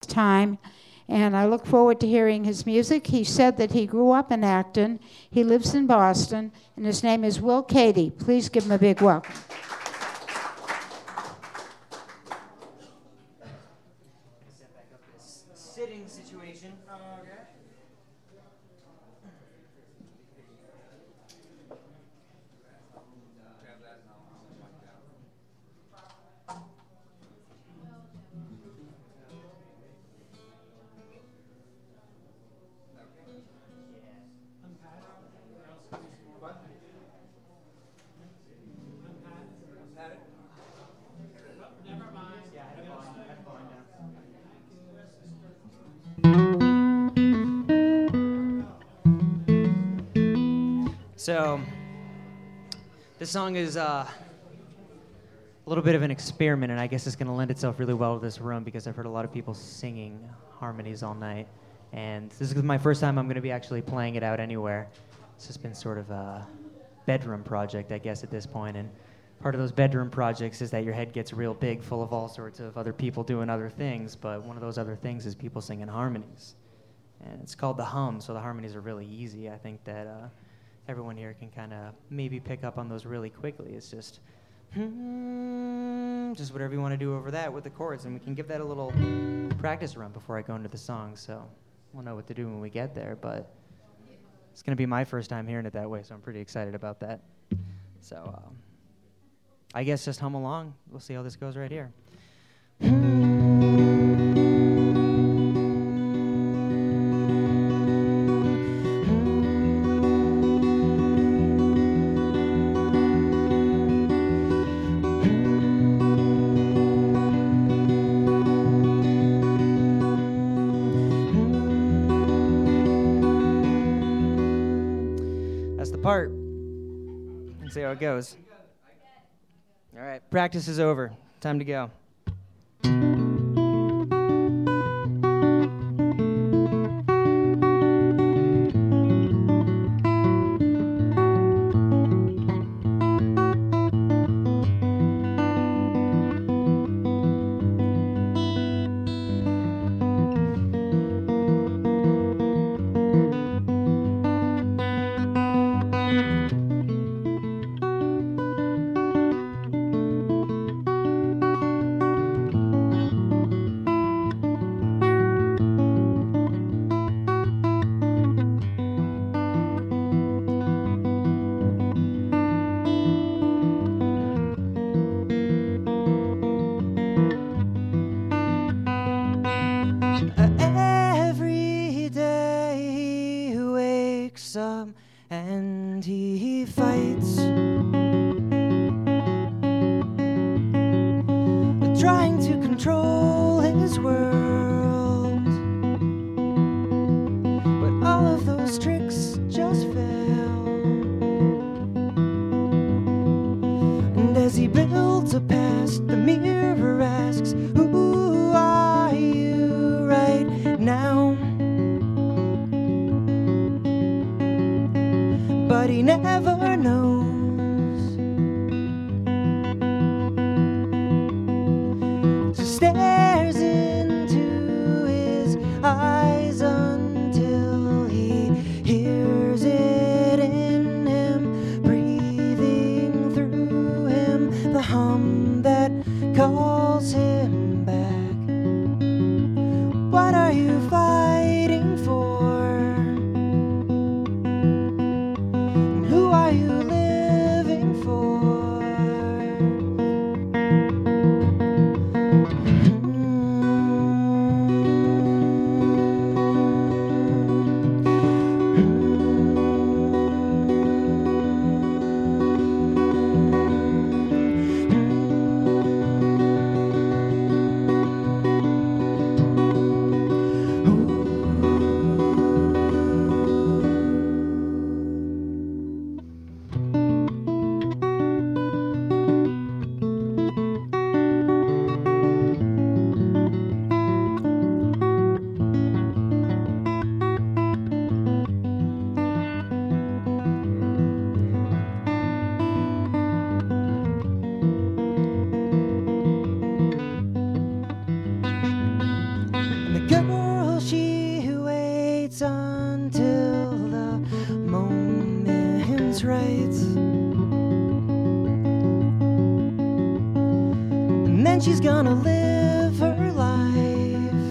time, and I look forward to hearing his music. He said that he grew up in Acton. He lives in Boston, and his name is Will Cady. Please give him a big welcome. Set back up this sitting situation. Okay. So, this song is a little bit of an experiment, and I guess it's going to lend itself really well to this room because I've heard a lot of people singing harmonies all night. And this is my first time I'm going to be actually playing it out anywhere. It's just been sort of a bedroom project, I guess, at this point. And part of those bedroom projects is that your head gets real big, full of all sorts of other people doing other things, but one of those other things is people singing harmonies. And it's called the hum, so the harmonies are really easy. I think that everyone here can kind of maybe pick up on those really quickly. It's just whatever you want to do over that with the chords, and we can give that a little practice run before I go into the song, so we'll know what to do when we get there, but it's going to be my first time hearing it that way, so I'm pretty excited about that. So I guess just hum along. We'll see how this goes right here. Part. Let's see how it goes. All right, practice is over. Time to go. And he fights, trying to control his world, but all of those tricks just fail. And as he builds a past, the mirror asks, who are you right now? But he never knows. Just stares into his eyes until he hears it in him, breathing through him, the hum that calls him back. What are you fighting for? girl, she waits until the moment's right, and then she's gonna live her life.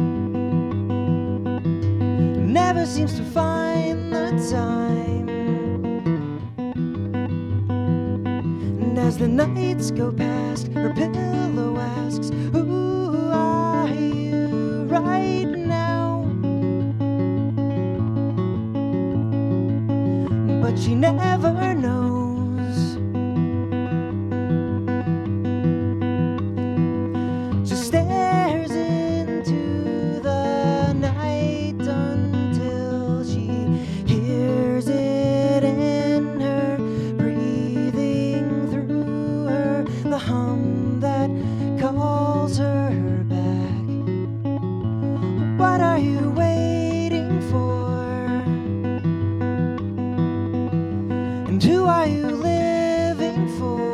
Never seems to find the time, and as the nights go past, her pillow asks, who are you right now? But she never knows. Just stares into the night until she hears it in her, breathing through her, the hum that calls her back. What are you waiting for? And who are you living for?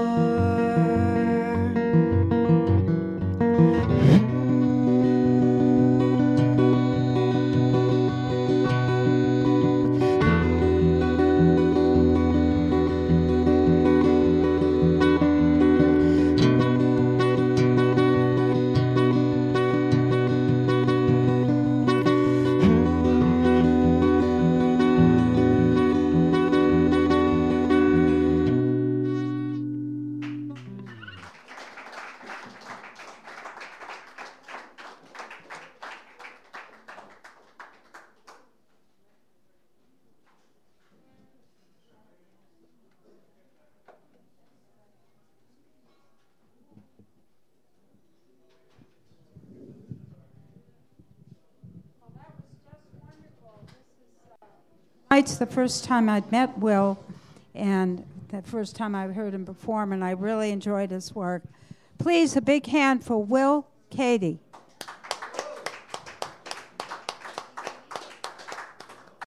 Tonight's the first time I'd met Will, and the first time I heard him perform, and I really enjoyed his work. Please, a big hand for Will Cady.